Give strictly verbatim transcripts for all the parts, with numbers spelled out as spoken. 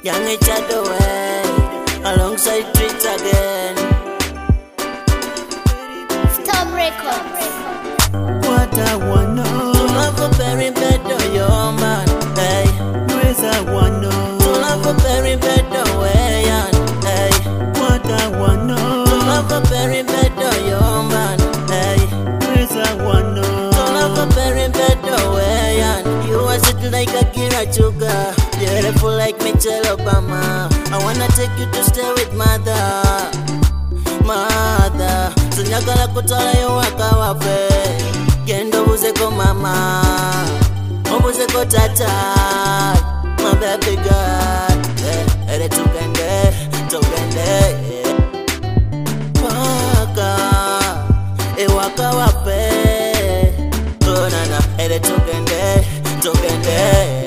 Young each other way, alongside streets again. Stop Records. What I wanna To love a very better, your man. Hey, Where's I wanna to love a very better way, and hey, What I wanna to love a very better, your man. Hey, Where's I wanna to love a very better way, and you are sitting like a Kira Chuga, beautiful like Michelle Obama. I wanna take you to stay with mother, mother. Sinyakala kutola yo waka wafe, gendo buzeko mama, obuzeko tata, my baby girl. Eh, ere tugende, tugende, eh. Waka, e waka wafe, oh na na, ere tugende, tugende.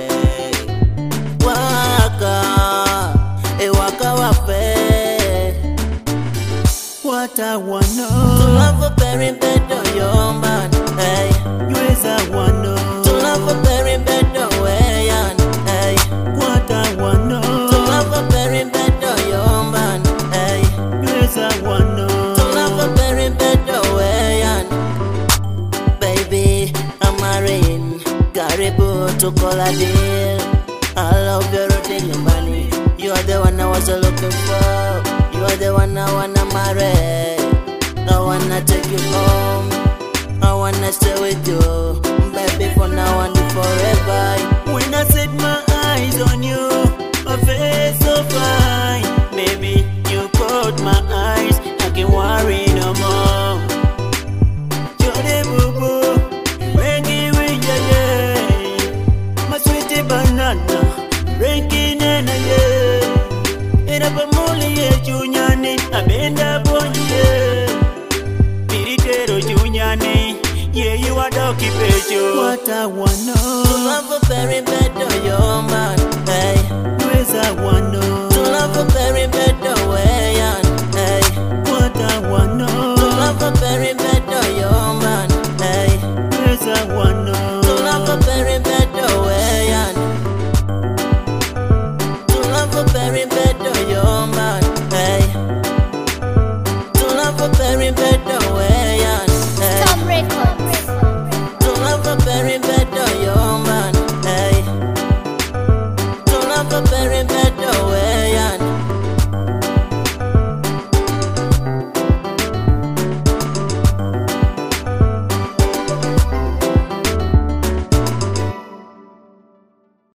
Waka, e waka wafe. What I wanna To love a very better, your man. Hey, Where's I wanna to love a very better way, and hey, What I wanna to love a very better, your man. Hey, Where's I wanna to love a very better way, and baby, I'm marrying. Karibu to call a deal. I love your routine, your money. You are the one I was looking for. You are the one I wanna marry. I wanna take you home. I wanna stay with you, baby, for now and forever. When I set my eyes on you, a face so fine. Baby, you caught my eyes, I can't worry no more. Jolly boo boo, Reggie with ya yeah. My sweetie banana, Reggie nena yeah. Era pamuli ye chunyani, abenda bonyi yeah. Piritero chunyani, yeah you are doki pecho. What I wanna To love a very better,